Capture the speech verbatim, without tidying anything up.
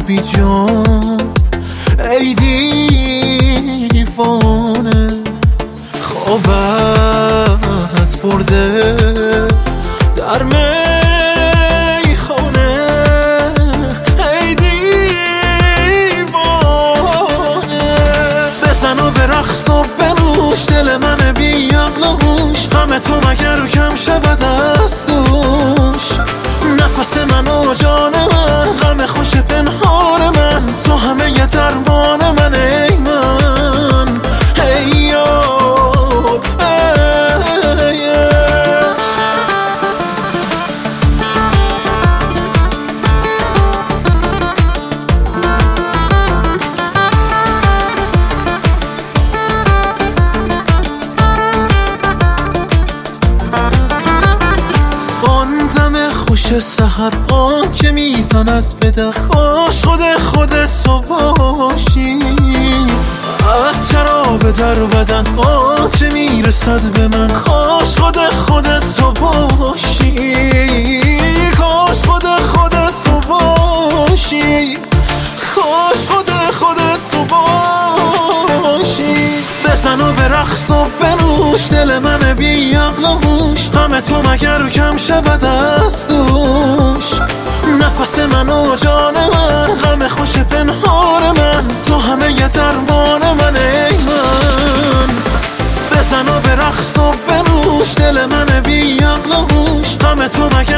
بی جان ای دیوانه، خوابت برده در میخانه ای دیوانه. بزن و به رقص و بنوش دل من بی عقل و هوش، غم تو مگر کم شود از دوش. نفس من و جان من، غم خوش پنهان من، تو همه ی درمان من ای من ای یار ای عشق. آن دم خوش سحر آن که میزند به دل، کاش خود خودت تو باشی. از شراب در بدن آن چه میرسد به من، کاش خود خودت تو باشی. کاش خود خودت تو باشی، کاش خود خودت تو باشی. بزن و به رقص و بنوش دل من بی عقل و هوش، غم تو مگر کم شود از دوش. نفس من و جان من، غم خوش پنهان من، تو همه ی درمان من ای من. بزن و به رقص و بنوش دل من بی عقل و هوش، غم تو مگر